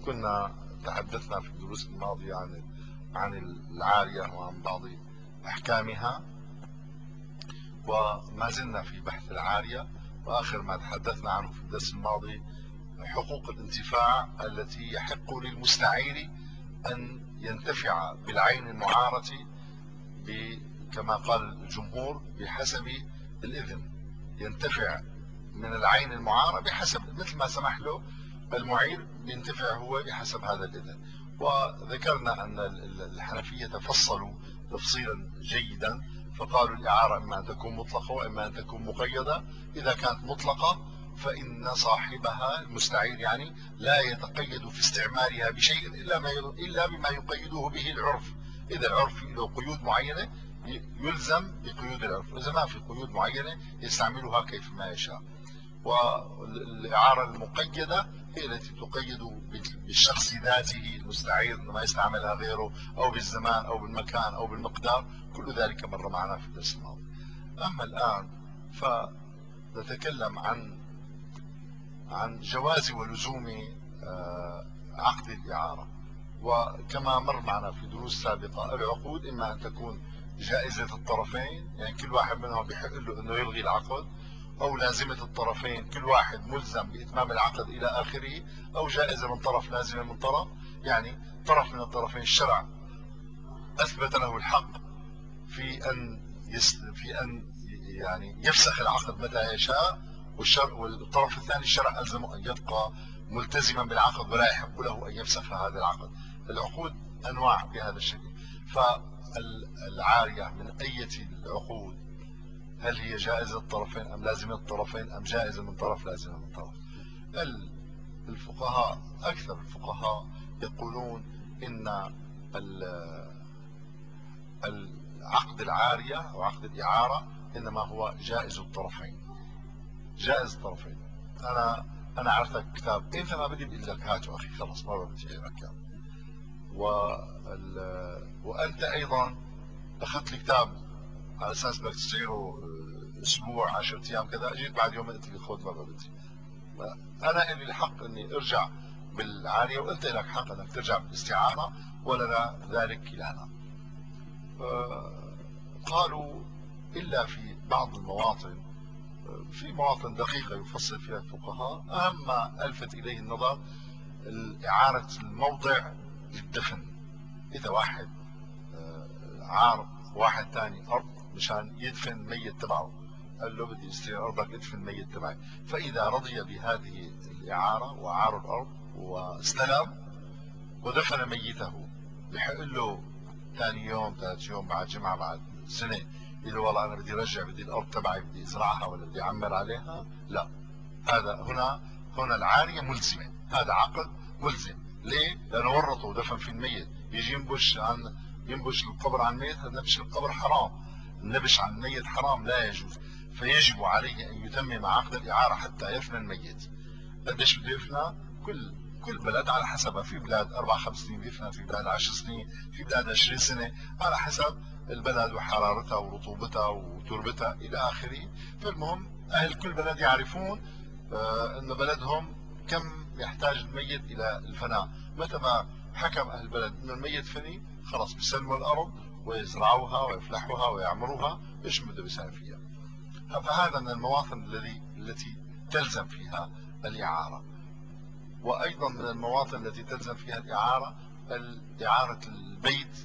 كنا تحدثنا في الدروس الماضية عن العارية وعن بعض أحكامها، وما زلنا في بحث العارية. وآخر ما تحدثنا عنه في الدرس الماضي حقوق الانتفاع التي يحق للمستعير أن ينتفع بالعين المعارة كما قال الجمهور بحسب الإذن، ينتفع من العين المعارة بحسب مثل ما سمح له المعير، ينتفع هو بحسب هذا الإذن. وذكرنا أن الحنفية فصلوا تفصيلا جيدا، فقالوا الإعارة إما أن تكون مطلقة وإما أن تكون مقيدة. إذا كانت مطلقة فإن صاحبها المستعير يعني لا يتقيد في استعمالها بشيء إلا بما يقيده به العرف. إذا العرف له قيود معينة يلزم بقيود العرف، إذا ما في قيود معينة يستعملها كيفما يشاء. والإعارة المقيدة هي التي تقيد بالشخص ذاته المستعير، ما يستعملها غيره، أو بالزمان أو بالمكان أو بالمقدار. كل ذلك مر معنا في الدرس الماضي. أما الآن فنتكلم عن جواز ولزوم عقد الإعارة. وكما مر معنا في دروس سابقة، العقود إما أن تكون جائزة الطرفين، يعني كل واحد منهم بيحق له أنه يلغي العقد، أو لازمة الطرفين كل واحد ملزم بإتمام العقد إلى آخره، أو جائزة من طرف لازمة من طرف، يعني طرف من الطرفين الشرع أثبت له الحق في أن يعني يفسخ العقد متى يشاء، والطرف الثاني الشرع ألزمه أن يبقى ملتزما بالعقد ولا يحق له أن يفسخ هذا العقد. العقود أنواع بهذا الشكل. فالعارية من أية العقود؟ هل هي جائزة الطرفين أم لازمة الطرفين أم جائزة من طرف لازمة من طرف؟ الفقهاء أكثر الفقهاء يقولون إن عقد العارية أو عقد الإعارة إنما هو جائز الطرفين. جائز الطرفين. أنا عرفتك كتاب، أنت ما بدي بقول لك هاته أخي، خلص ما بدي غيرك. وأنت أيضا أخذت لي كتاب على أساس بدك تسيره أسبوع 10 أيام كذا، جيت بعد يوم قلت لي خذ ما بدي. أنا إلي الحق إني أرجع بالعارية، وأنت لك حق إنك ترجع بالاستعارة، ولنا ذلك كلانا. قالوا إلا في بعض المواطن، في مواطن دقيقة يفصل فيها الفقهاء. أهم ما ألفت إليه النظر إعارة الموضع للدفن. إذا واحد عار واحد ثاني أرض مشان يدفن ميت تبعه، قال له بدي استلم أرضك ادفن ميت تبعي، فإذا رضي بهذه الإعارة وأعار الأرض واستلم ودفن ميته، بحق له ثاني يوم 3 يوم بعد جمعة بعد سنة يقول له والله أنا بدي رجع، بدي الأرض تبعي بدي أزرعها ولا بدي أعمر عليها؟ لا، هذا هنا العارية ملزمة، هذا عقد ملزم. ليه؟ لأنه ورطه ودفن في الميت، يجي ينبش القبر عن الميت، هذا نبش القبر حرام، النبش عن الميت حرام لا يجوز، فيجب عليه أن يتمم عقد الإعارة حتى يفنى الميت. قديش بده يفنى؟ كل بلد على حسبها، في بلاد 4-5 سنين بيفنى، في بلاد 10 سنين، في بلاد 20 سنة، على حسب البلد وحرارتها ورطوبتها وتربتها إلى آخره. فالمهم أهل كل بلد يعرفون أن بلدهم كم يحتاج الميت إلى الفناء. متى ما حكم أهل البلد أن الميت فني، خلاص بيسلموا الأرض ويزرعوها ويفلحوها ويعمروها إيش بده بيساهم فيها. فهذا من المواطن التي تلزم فيها الإعارة. وأيضا من المواطن التي تلزم فيها الإعارة إعارة البيت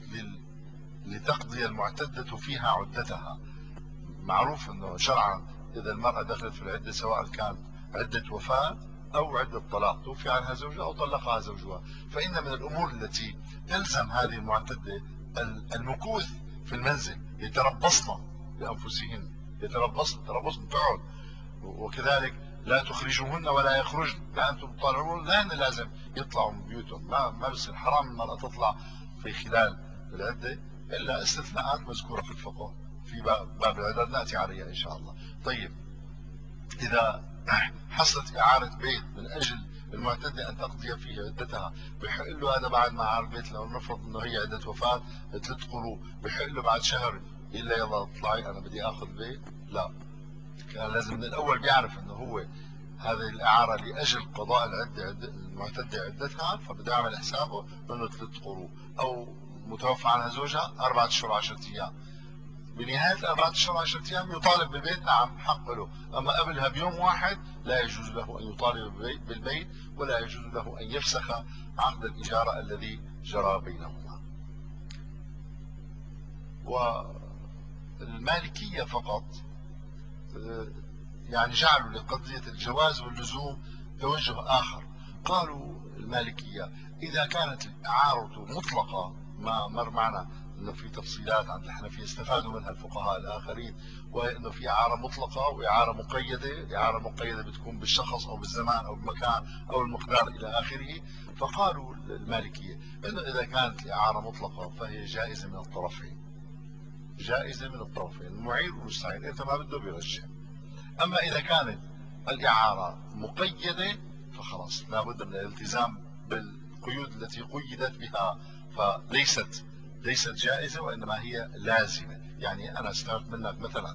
لتقضي المعتدة فيها عدتها. معروف أنه شرعا إذا المرأة دخلت في العدة، سواء كانت عدة وفاة أو عدة طلاق، توفي عنها زوجها أو طلقها زوجها، فإن من الأمور التي تلزم هذه المعتدة المكوث في المنزل، يتربصن بأنفسهن، يتربصن تقعد، وكذلك لا تخرجوهن ولا يخرجن، فأنتم تطالعون لأن لازم يطلعوا من بيوتهم. ما بصير حرام المرأة تطلع في خلال العدة إلا استثناءات مذكورة في الفقه في باب العدد نأتي عليها إن شاء الله. طيب، إذا حصلت إعارة بيت من أجل المعتدة أن تقضي فيه عدتها، بحق له هذا بعد ما عار البيت، لو نفرض أنه هي عدة وفاة 3 قروء، بحق له بعد شهر إلا يلا اطلعي أنا بدي آخذ البيت؟ لا، كان لازم من الأول بيعرف أنه هو هذه الإعارة لأجل قضاء العدة المعتدة عدتها فبده يعمل حسابه انه 3 قروء، او متوفى عنها زوجها 4 اشهر 10 ايام. بنهاية 4 اشهر 10 ايام يطالب بالبيت، نعم حق له. اما قبلها بيوم واحد لا يجوز له ان يطالب بالبيت، ولا يجوز له ان يفسخ عقد الاجارة الذي جرى بينهما. والمالكية فقط يعني جعلوا لقضية الجواز واللزوم توجه آخر. قالوا المالكية إذا كانت الإعارة مطلقة، ما مر معنا أنه في تفصيلات عند الحنفية استفادوا منها الفقهاء الآخرين، وأنه في إعارة مطلقة وإعارة مقيدة. إعارة مقيدة بتكون بالشخص أو بالزمان أو بالمكان أو المقدار إلى آخره. فقالوا المالكية أنه إذا كانت الإعارة مطلقة فهي جائزة من الطرفين، جائزة من الطرفين، المعير والمستعير، أنت ما بده بيرجع. أما إذا كانت الإعارة مقيدة فخلاص لابد من الالتزام بالقيود التي قيدت بها، ليست جائزة وإنما هي لازمة. يعني أنا استلمت منك مثلا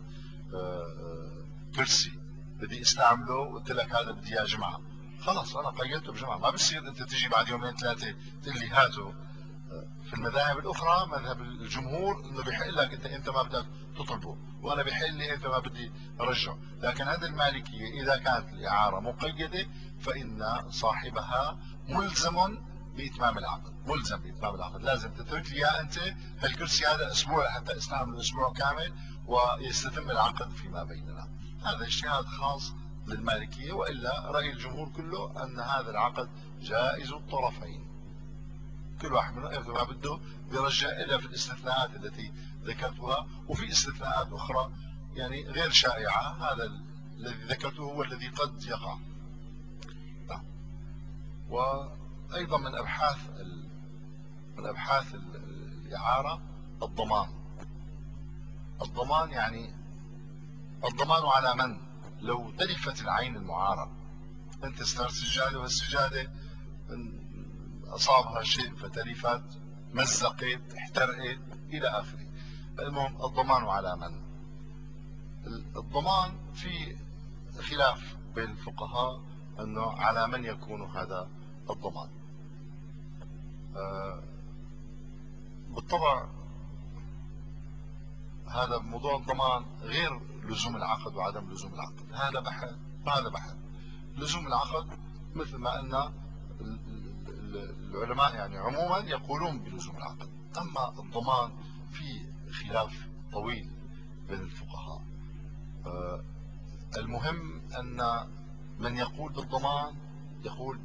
كرسي بدي استعمله وقلت لك هذا بدي إياه جمعة، خلاص أنا قيدته بجمعة، ما بصير أنت تجي بعد يومين ثلاثة تقول لي هاته. في المذاهب الاخرى مذهب الجمهور انه بيحق لك انت ما بدك تطلبه، وانا بيحق لي انت ما بدي ارجعه. لكن عند المالكيه اذا كانت الاعاره مقيده فان صاحبها ملزم باتمام العقد، ملزم باتمام العقد، لازم تترك لي اياه انت هالكرسي هذا اسبوع حتى استعمله اسبوع كامل ويستتم العقد فيما بيننا. هذا اجتهاد خاص للمالكيه، والا راي الجمهور كله ان هذا العقد جائز الطرفين، كل واحد منهم ياخذ ما بده بيرجع، الا في الاستثناءات التي ذكرتها. وفي استثناءات اخرى يعني غير شائعه، هذا الذي ذكرته هو الذي قد يقع. وايضا من ابحاث الاعاره الضمان. الضمان يعني الضمان على من؟ لو تلفت العين المعاره، انت استرت سجاده والسجاده أصابها شيء فتلفت، مزقت، احترقت إلى آخره. المهم الضمان على من؟ الضمان في خلاف بين الفقهاء أنه على من يكون هذا الضمان. بالطبع هذا موضوع الضمان غير لزوم العقد وعدم لزوم العقد، هذا بحث وهذا بحث. لزوم العقد مثل ما قلنا العلماء يعني عموما يقولون بلزوم العقد، اما الضمان في خلاف طويل بين الفقهاء. المهم ان من يقول بالضمان يقول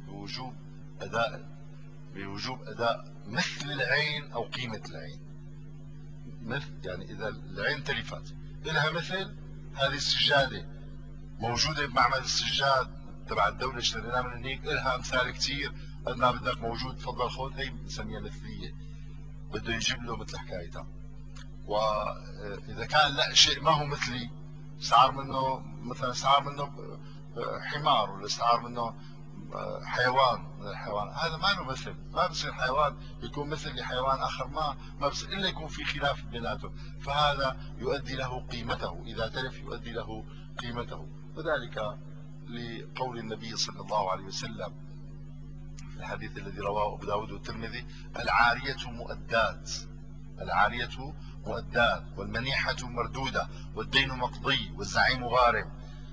بوجوب اداء مثل العين او قيمة العين. مثل يعني اذا العين تلفت لها مثل، هذه السجادة موجودة بمعمل السجاد تبع الدولة اشتريناها من هنيك، إلها أمثال كثير، قد ما بدك موجود تفضل خذ، هي بنسميها مثلية، بده يجيب له مثل حكايتها. وإذا كان لا شيء ما هو مثلي، استعار منه مثلا استعار منه حمار، ولا استعار منه حيوان من الحيوان، هذا ما له مثل، ما بصير حيوان يكون مثل لحيوان آخر، ما بصير إلا يكون في خلاف بيناتهم، فهذا يؤدي له قيمته، إذا تلف يؤدي له قيمته. وذلك لقول النبي صلى الله عليه وسلم في الحديث الذي رواه أبو داود والترمذي: العارية مؤدات، العارية مؤدات، والمنيحة مردودة، والدين مقضي، والزعيم غارم.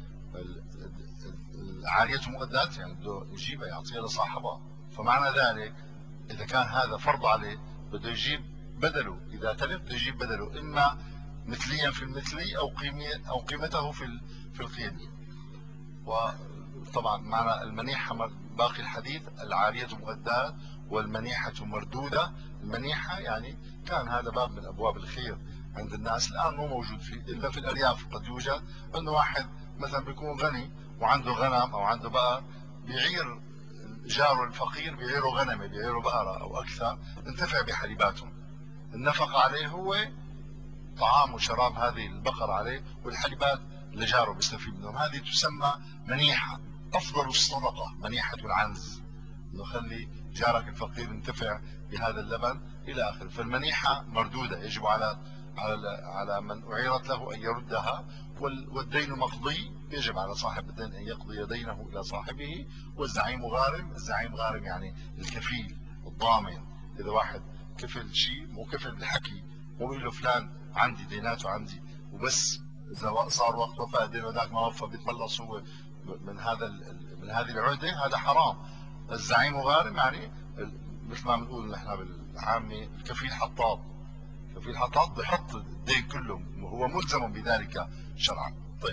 العارية مؤدات يعني بده يجيبها يعطيها لصاحبها، فمعنى ذلك إذا كان هذا فرض عليه بده يجيب بدله، إذا تلف بده يجيب بدله، إما مثليا في المثلي أو قيمته في القيمي. وطبعا معنى المنيحة باقي الحديث: العارية مؤدات والمنيحة مردودة. المنيحة يعني كان هذا باب من أبواب الخير عند الناس، الآن مو موجود فيه إلا في الأرياف. قد يوجد أنه واحد مثلا بيكون غني وعنده غنم أو عنده بقر، بيعير جاره الفقير، بيعيره غنمه، بيعيره بقرة أو أكثر، انتفع بحليباتهم. النفقة عليه هو طعام وشراب هذه البقر عليه، والحليبات لجاره بيستفيد منهم. هذه تسمى منيحة. أفضل الصدقة منيحة العنز، إنه خلي جارك الفقير ينتفع بهذا اللبن إلى آخره. فالمنيحة مردودة، يجب على من أعيرت له أن يردها. والدين مقضي، يجب على صاحب الدين أن يقضي دينه إلى صاحبه. والزعيم غارم، الزعيم غارم يعني الكفيل الضامن. إذا واحد كفل شيء، مو كفل بالحكي، مو بيقول له فلان عندي ديناته عندي وبس، إذا صار وقت وفاة الدين وذاك ما وفى بيتملص هو من هذه العهدة، هذا حرام. الزعيم غارم يعني مثل ما بنقول نحن بالعامة الكفيل حطاب. الكفيل حطاب بحط الدين كله، وهو ملزم بذلك شرعا. طيب،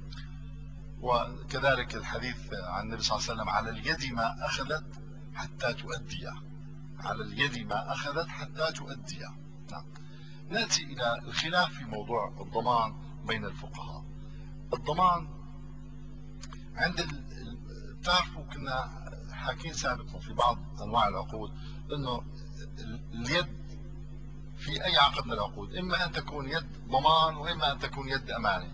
وكذلك الحديث عن النبي صلى الله عليه وسلم: على اليد ما أخذت حتى تؤديه، على اليد ما أخذت حتى تؤديه. نعم. نأتي إلى الخلاف في موضوع الضمان بين الفقهاء. الضمان عند بتعرفوا كنا حاكين سابقا في بعض أنواع العقود أنه اليد في أي عقد من العقود إما أن تكون يد ضمان وإما أن تكون يد أمانة.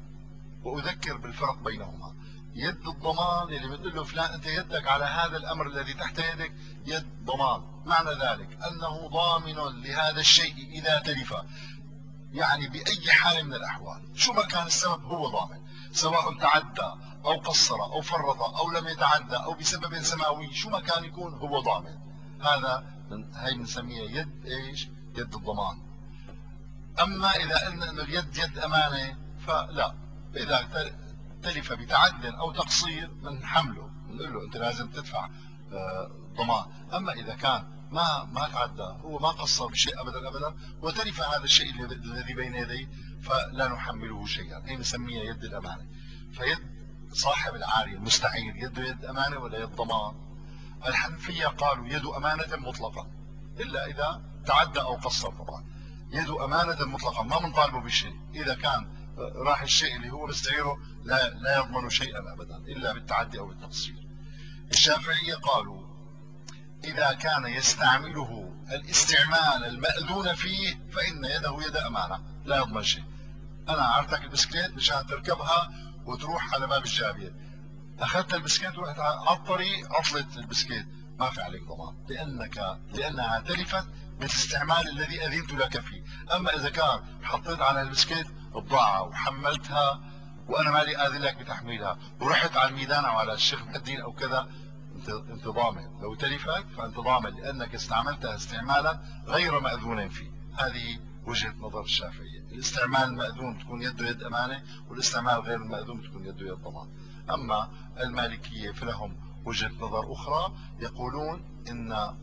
وأذكر بالفرق بينهما. يد الضمان اللي بتقول له فلان أنت يدك على هذا الأمر الذي تحت يدك يد ضمان، معنى ذلك أنه ضامن لهذا الشيء إذا تلف، يعني بأي حال من الأحوال شو ما كان السبب هو ضامن، سواء تعدى أو قصر أو فرط أو لم يتعدى أو بسبب سماوي، شو ما كان يكون هو ضامن. هاي بنسميها يد ايش؟ يد الضمان. أما إذا قلنا أن اليد يد أمانة فلا، إذا تلف بتعد أو تقصير من حمله نقول له أنت لازم تدفع ضمان. أما إذا كان ما تعدى، هو ما قصر بشيء أبدا أبدا، وتلف هذا الشيء الذي بين يديه، فلا نحمله شيئا. هي نسميها يد الأمانة. فيد صاحب العارية المستعير يده يد أمانة ولا يد ضمان؟ الحنفية قالوا يد أمانة مطلقة إلا إذا تعدى أو قصر. طبعا يد أمانة مطلقة، ما بنطالبه بشيء. إذا كان راح الشيء اللي هو مستعيره لا يضمن شيئا أبدا إلا بالتعدي أو بالتقصير. الشافعية قالوا إذا كان يستعمله الاستعمال المأذون فيه فإن يده يد أمانة، لا يضمن شيء. أنا أعطيك البسكيت مشان تركبها وتروح على باب الجابية، أخذت البسكيت ورحت على الطريق عطلت البسكيت، ما في عليك ضمان، لأنها تلفت بالاستعمال الذي أذنت لك فيه. أما إذا كان حطيت على البسكيت بضاعة وحملتها وأنا مالي آذن لك بتحميلها ورحت على الميدان أو على الشيخ محي الدين أو كذا، أنت ضامن. لو تلفت فأنت ضامن لأنك استعملتها استعمالا غير مأذون فيه. هذه وجهة نظر الشافعية. الاستعمال المأذون تكون يده يد أمانة، والاستعمال غير المأذون تكون يده يد ضمان. أما المالكية فلهم وجهة نظر أخرى، يقولون إن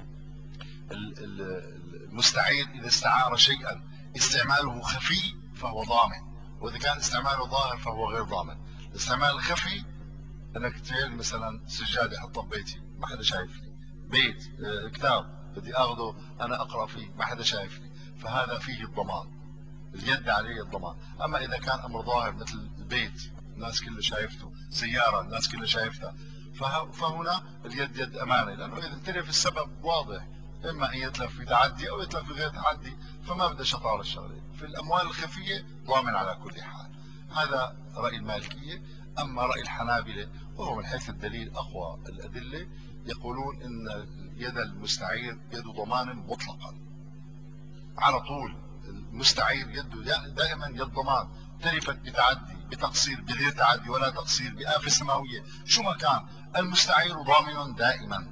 المستعير إذا استعار شيئا استعماله خفي فهو ضامن، وإذا كان استعماله ظاهر فهو غير ضامن. الاستعمال الخفي أنك تخيل مثلا سجادة أحطها ببيتي ما حدا شايفني، بيت كتاب بدي أخذه أنا أقرأ فيه ما حدا شايفني، فهذا فيه الضمان، اليد عليه الضمان. أما إذا كان أمر ظاهر مثل البيت الناس كلها شايفته، سيارة الناس كلها شايفتها، فهنا اليد يد أمانة، لأنه إذا تلف السبب واضح، إما أن يتلف بتعدي أو يتلف بغير تعدي، فما بدها شطارة الشغلة. في الأموال الخفية ضامن على كل حال. هذا رأي المالكية. أما رأي الحنابلة وهو من حيث الدليل أقوى الأدلة، يقولون إن يد المستعير يد ضمان مطلقا على طول. المستعير يده دائما يد ضمان، تلفت بتعدي بتقصير بغير تعدي ولا تقصير بآفة سماوية، شو ما كان المستعير ضامن دائما.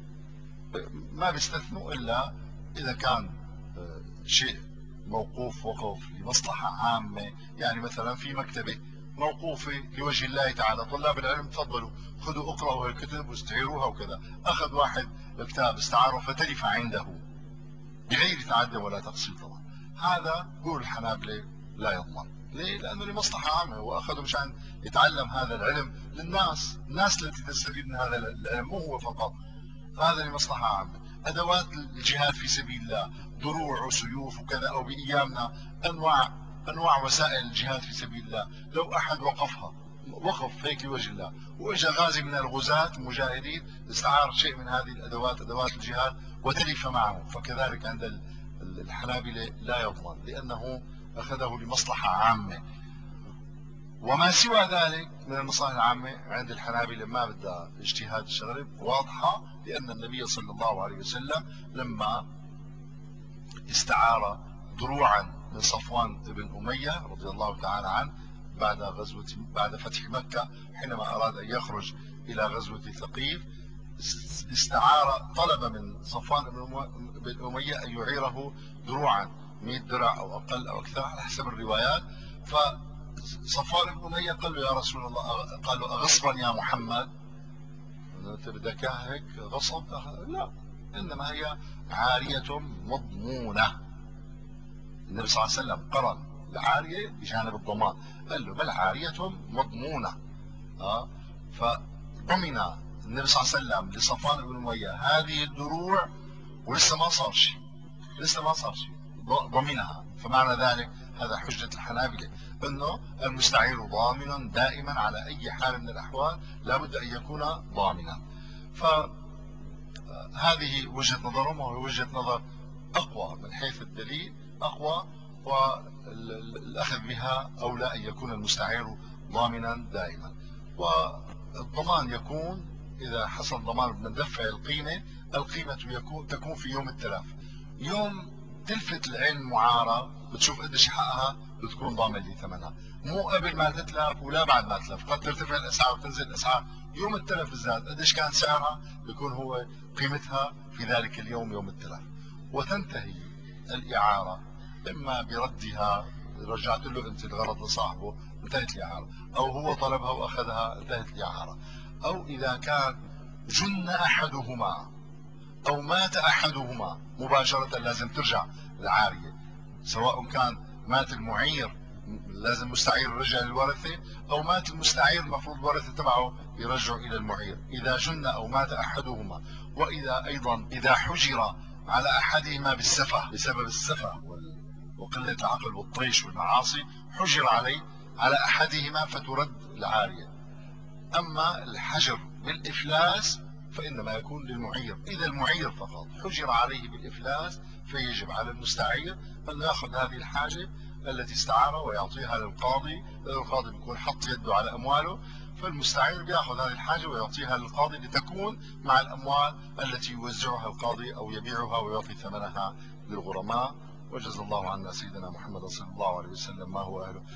ما بيستثنوا إلا إذا كان شيء موقوف وقف لمصلحة عامة، يعني مثلا في مكتبة موقوفة لوجه الله تعالى، طلاب العلم تفضلوا خذوا اقرأوا هالكتب واستعيروها وكذا، أخذ واحد كتاب استعاره فتلف عنده بغير تعدي ولا تقصير، طبعا هذا يقول الحنابلة لا يضمن. ليه؟ لأنه لمصلحة عامة، وأخذه مشان يتعلم هذا العلم للناس، الناس التي تستفيد من هذا العلم مو هو فقط، هذا لمصلحة عامة. أدوات الجهاد في سبيل الله، دروع وسيوف وكذا، أو بأيامنا أنواع وسائل الجهاد في سبيل الله، لو أحد وقف هيك لوجه الله، وإجا غازي من الغزاة المجاهدين استعار شيء من هذه الأدوات أدوات الجهاد وتلف معه، فكذلك عند الحنابلة لا يضمن لأنه أخذه لمصلحة عامة. وما سوى ذلك من المصالح العامة عند الحنابلة ما بدها اجتهاد، الشغلة واضحة، لأن النبي صلى الله عليه وسلم لما استعار دروعا من صفوان بن أمية رضي الله تعالى عنه بعد فتح مكة، حينما أراد أن يخرج إلى غزوة ثقيف استعار، طلب من صفوان بن أمية أن يعيره دروعا، 100 درع أو أقل أو أكثر على حسب الروايات. فصفوان بن أمية قال له يا رسول الله، قال له أغصبا يا محمد؟ أنت بدك هيك غصب؟ لا، إنما هي عارية مضمونة. النبي صلى الله عليه وسلم قرن العارية بجانب الضمان، قال له بل عارية مضمونة. فضمن النبي صلى الله عليه وسلم لصفوان بن أمية هذه الدروع، ولسه ما صار شيء، ضمنها. فمعنى ذلك هذا حجة الحنابلة انه المستعير ضامنا دائما على اي حال من الاحوال، لابد ان يكون ضامنا. فهذه وجهة نظرهم، وهي وجهة نظر اقوى من حيث الدليل، اقوى، والاخذ بها اولى ان يكون المستعير ضامنا دائما. والضمان يكون اذا حصل ضمان من دفع القيمة تكون في يوم التلف. يوم تلفت العين المعارة بتشوف قديش حقها، بتكون ضامن لي ثمنها، مو قبل ما تتلف ولا بعد ما تتلف. قد ترتفع الاسعار وتنزل الاسعار، يوم التلف بالذات قديش كان سعرها بيكون هو قيمتها في ذلك اليوم، يوم التلف. وتنتهي الإعارة اما بردها، رجعت له انت الغرض لصاحبه، انتهت الإعارة، او هو طلبها واخذها، انتهت الإعارة. او اذا كان جن احدهما او مات احدهما مباشرة لازم ترجع العارية، سواء كان مات المعير لازم المستعير يرجع للورثة، او مات المستعير المفروض الورثة تبعه يرجعوا الى المعير اذا جن او مات احدهما. واذا ايضا اذا حجر على احدهما بالسفه، بسبب السفه وقلة العقل والطيش والمعاصي، حجر عليه على احدهما فترد العارية. اما الحجر بالافلاس فانما يكون للمعير. اذا المعير فقط حجر عليه بالافلاس فيجب على المستعير ان ياخذ هذه الحاجة التي استعارها ويعطيها للقاضي. القاضي بيكون حط يده على امواله، فالمستعير بياخذ هذه الحاجة ويعطيها للقاضي لتكون مع الاموال التي يوزعها القاضي او يبيعها ويعطي ثمنها للغرماء. وجزا الله عنا سيدنا محمد صلى الله عليه وسلم ما هو اهله.